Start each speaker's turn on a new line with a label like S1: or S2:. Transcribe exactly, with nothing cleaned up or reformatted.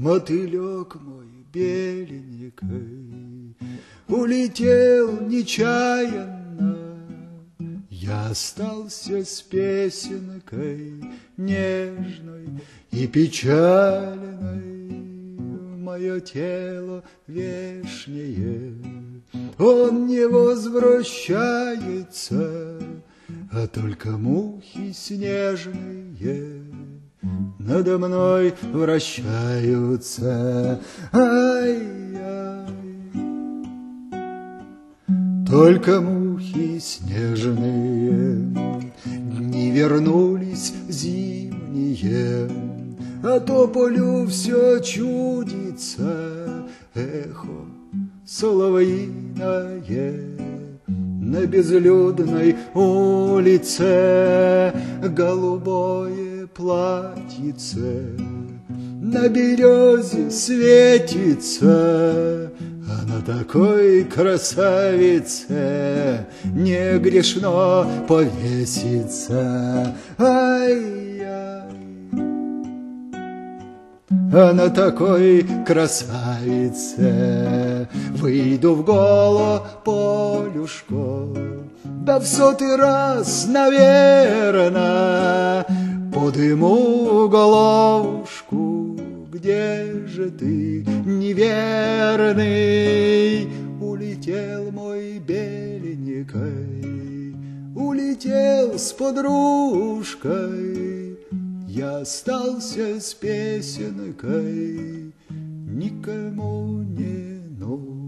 S1: Мотылек мой беленький улетел нечаянно, я остался с песенкой нежной и печальной. Мое тело вешнее, он не возвращается, а только мухи снежные надо мной вращаются. Ай-яй, только мухи снежные не вернулись зимние, а то полю все чудится эхо соловьиное. На безлюдной улице голубое платьице на березе светится, а на такой красавице не грешно повеситься. Ай-яй, а на такой красавице выйду в голо полюшко, да в сотый раз, наверно, подыму головушку. Где же ты, неверный, улетел мой беленький, улетел с подружкой, я остался с песенкой, никому не нужен.